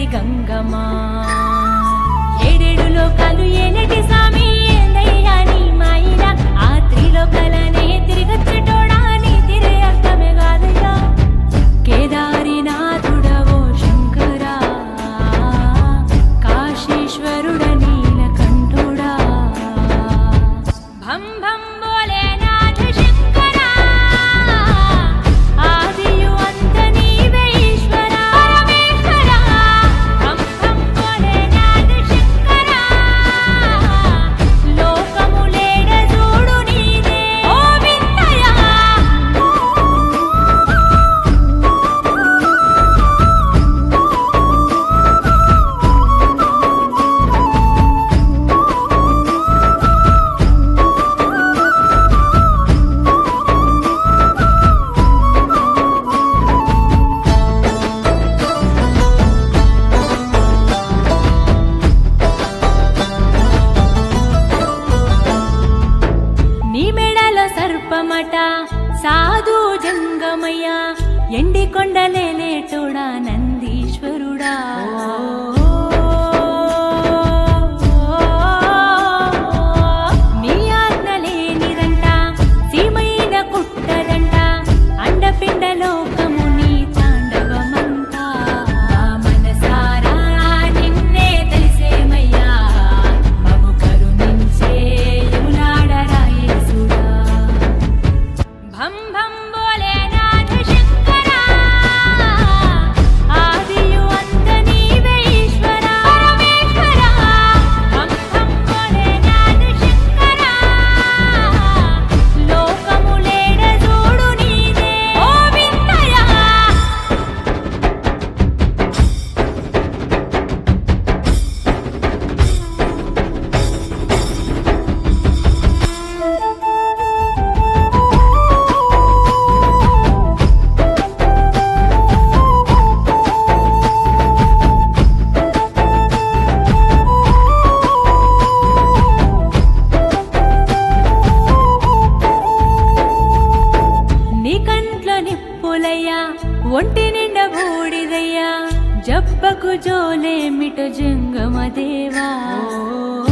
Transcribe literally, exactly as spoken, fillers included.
గంగమా ఏడేడు లోకాలు ఏలేటి సామి ఏందయ్యా నీ మాయిలా ఆ త్రిలోకాలనే తిరిగొచ్చేటోడా నీ తిరే అర్థమే కాదయ్యా కేదారినాథుడవో శంకరా కాశీశ్వరుడ నీలకంఠుడా భం భం భోలేనాథ శంకరా ఆదియు అంత నీవే ఈశ్వరా పరమేశ్వరా భం భం భోలేనాథ శంకరా లోకములేడ చూడు నీదే ఓ వింతయా నీ మెడలో సర్పమట సాధు జంగమయ్య ఎండి కొండలేలేటోడా నందీశ్వరుడా నీ ఆజ్ఞ లేనిదంట సీమైన కుట్టదంట అండపిండ లోకము నీ తాండవమంతా మనసారా నిన్నే తెలిసేమయ్యా మము కరుణించే యములాడరా యేసుడా భం భం భోలేనాథ శంకరా ఆదియు అంత నీవే ఈశ్వరా పరమేశ్వరా భం భం భోలేనాథ శంకరా లోకములేడ చూడు నీదే ఓ వింతయా నీ కంట్లో నిప్పులయ్యా ఒంటి నిండా బూడిదయ్యా జబ్బకు జోలేమిట జంగమదేవా